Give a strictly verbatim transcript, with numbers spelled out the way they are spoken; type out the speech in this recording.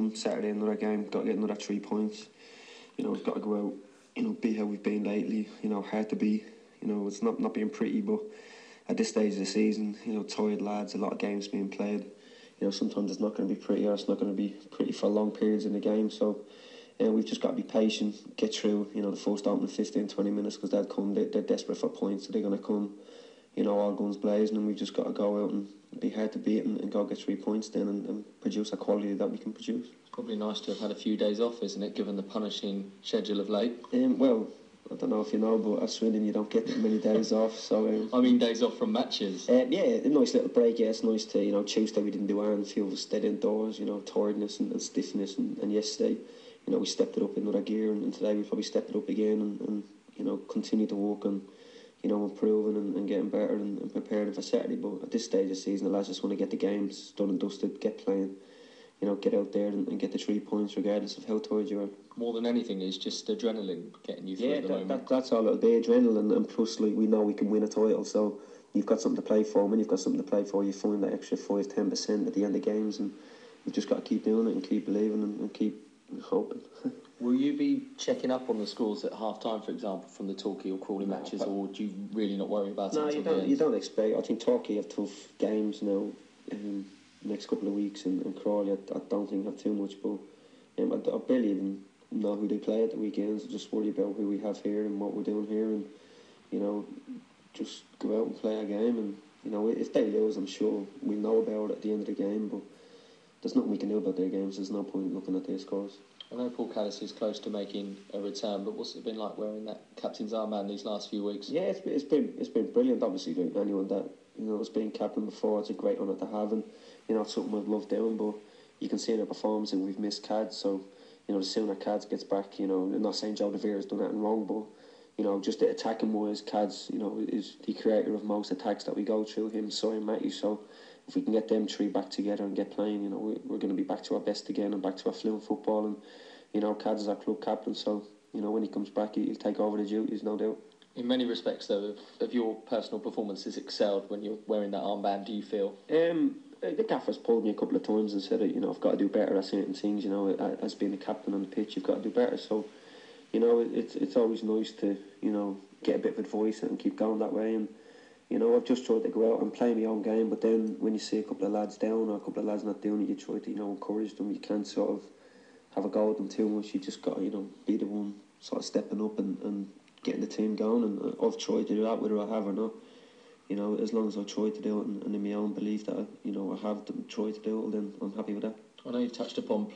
on Saturday, another game. Got to get another three points. You know, we've got to go out, you know, be how we've been lately. You know, hard to be. You know, it's not, not being pretty, but at this stage of the season, you know, tired lads, a lot of games being played. You know, sometimes it's not going to be pretty, or it's not going to be pretty for long periods in the game. So, you know, we've just got to be patient, get through, you know, the first opening fifteen, twenty minutes, because they'll come. They, they're desperate for points, so they're going to come, you know, all guns blazing, and we've just got to go out and be hard to beat and, and go get three points then and, and produce a quality that we can produce. It's probably nice to have had a few days off, isn't it, given the punishing schedule of late? Um, well, I don't know if you know, but at Swindon you don't get that many days off. So um, I mean days off from matches. Uh, yeah, a nice little break. Yeah, it's nice to, you know, Tuesday we didn't do anything. A few of us stayed indoors. You know, tiredness and, and stiffness, and, and yesterday, you know, we stepped it up in another gear, and, and today we probably stepped it up again, and, and you know, continue to work on, you know, improving and, and getting better and, and preparing for Saturday. But at this stage of the season, the lads just want to get the games done and dusted, get playing. You know, get out there and, and get the three points regardless of how tired you are. More than anything is just adrenaline getting you through yeah, at the that, moment. That, that's all it'll be, adrenaline, and plus, like, we know we can win a title, so you've got something to play for. When you've got something to play for, you find that extra five, ten percent at the end of games, and you've just got to keep doing it and keep believing and, and keep hoping. Will you be checking up on the scores at half time, for example, from the Torquay or Crawley no, matches, or do you really not worry about no, it? No, you don't. You don't expect. I think Torquay have tough games now. Um, next couple of weeks, and, and Crawley, I, I don't think have too much, but um, I, I barely even know who they play at the weekends. I just worry about who we have here and what we're doing here, and you know, just go out and play a game. And you know, if they lose, I'm sure we know about it at the end of the game, but there's nothing we can do about their games. There's no point looking at their scores. I know Paul Callis is close to making a return, but what's it been like wearing that captain's armband these last few weeks? Yeah, it's been it's been, it's been brilliant. Obviously, like anyone that, you know, has been captain before, it's a great honour to have, and you know, it's something I've loved doing. But you can see in our performance that we've missed Cads, so you know, the sooner Cads gets back, you know, I'm not saying Joe DeVere has done anything wrong, but you know, just the attacking wise, Cads, you know, is the creator of most attacks that we go through. Him, Cy, Matthew. So if we can get them three back together and get playing, you know, we, we're going to be back to our best again and back to our fluent football. And you know, Cads is our club captain, so you know, when he comes back, he'll take over the duties, no doubt. In many respects, though, of, of your personal performances excelled when you're wearing that armband, do you feel? Um, the gaffer's pulled me a couple of times and said that, you know, I've got to do better at certain things. You know, as being a captain on the pitch, you've got to do better. So, you know, it's it's always nice to, you know, get a bit of advice and keep going that way. And you know, I've just tried to go out and play my own game. But then when you see a couple of lads down or a couple of lads not doing it, you try to, you know, encourage them. You can't sort of have a go at them too much. You just got to, you know, be the one sort of stepping up and, and getting the team going. And I've tried to do that, whether I have or not. You know, as long as I try to do it and, and in my own belief that I, you know, I have tried to do it, then I'm happy with that. I know you've touched upon